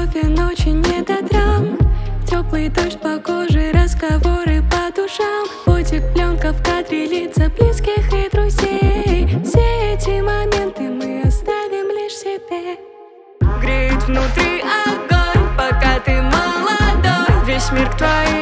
кофе, ночи не до драм. Теплый дождь по коже, разговоры по душам. Фотик, пленка в кадре, лица близких и друзей. Все эти моменты мы оставим лишь себе. Греет внутри огонь, пока ты молодой. Весь мир к твоим